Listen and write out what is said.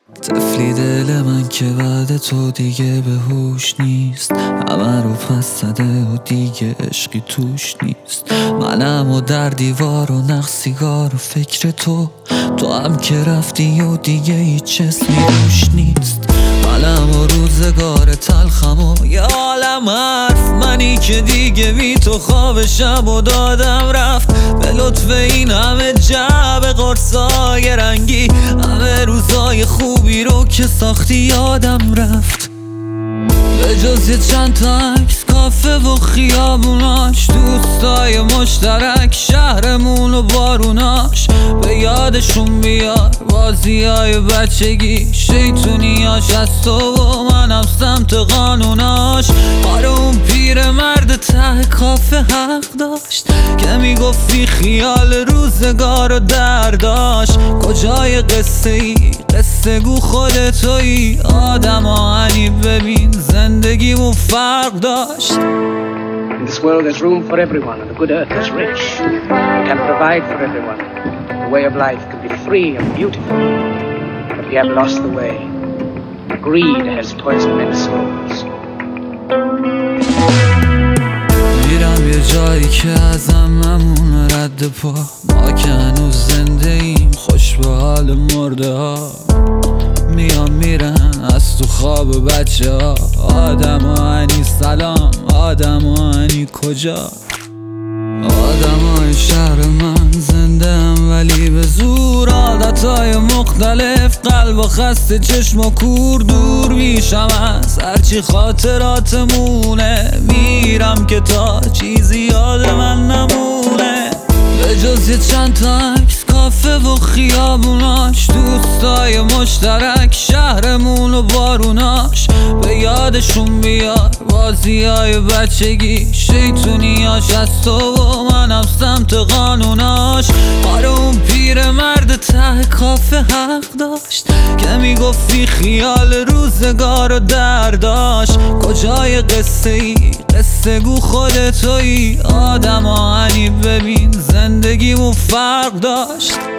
طفلی دل من که بعد تو دیگه به هوش نیست، همه رو پس زده و دیگه عشقی توش نیست. منم و در دیوار و نقش سیگار و فکر تو هم که رفتی و دیگه هیچ اسمی روش نیست. منم و روزگار تلخم و یه عالم حرف، منی که دیگه بی تو خواب شب و دادم رفت. به لطف این همه جعب قرصای رنگی، همه روزای خوبی رو که ساختی یادم رفت. به جز یه چند تا عکس کافه و خیابوناش، دوستای مشترک شهرمون و باروناش، به یادشون بیار بازیای بچگی، شیطونیاش از تو و منم سمت قانوناش. آره اون پیر مرد ته کافه حق داشت که میگفتی خیال روزگار و درداش. کجای قصه ای؟ قصه گو خودتویی، آدم آهنی ببین زندگیمون فرق داشت. In this world there's room for everyone and the good earth is rich. It can provide for everyone. The way of life can be free and beautiful. But we have lost the way. Greed has poisoned men's souls. میرم یه جایی که ازم نمونه رد پا، ما که هنوز زنده ایم خوش به حال مرده ها. میان میرن از تو خواب بچه ها، آدم آهنی سلام، آدم آهنی کجا؟ آدم های شهر من زنده هم ولی به زور، عادتهای مختلف، قلب و خسته، چشم و کور، دور میشم از هرچی خاطراتمونه. میرم که تا چیزی یاد من نمونه. به جز یه چند تا عکس کافه و خیابوناش، دوستای مشترک شهرمون و باروناش، به یادشون بیار بازیای بچگی، شیطونیاش از تو و منم سمت قانوناش. آره اون پیر مرد ته کافه حق داشت که میگفتی خیال روزگار و درداش. کجای قصه ای؟ قصه گو خودتویی، آدم آهنی ببین زندگیمون فرق داشت.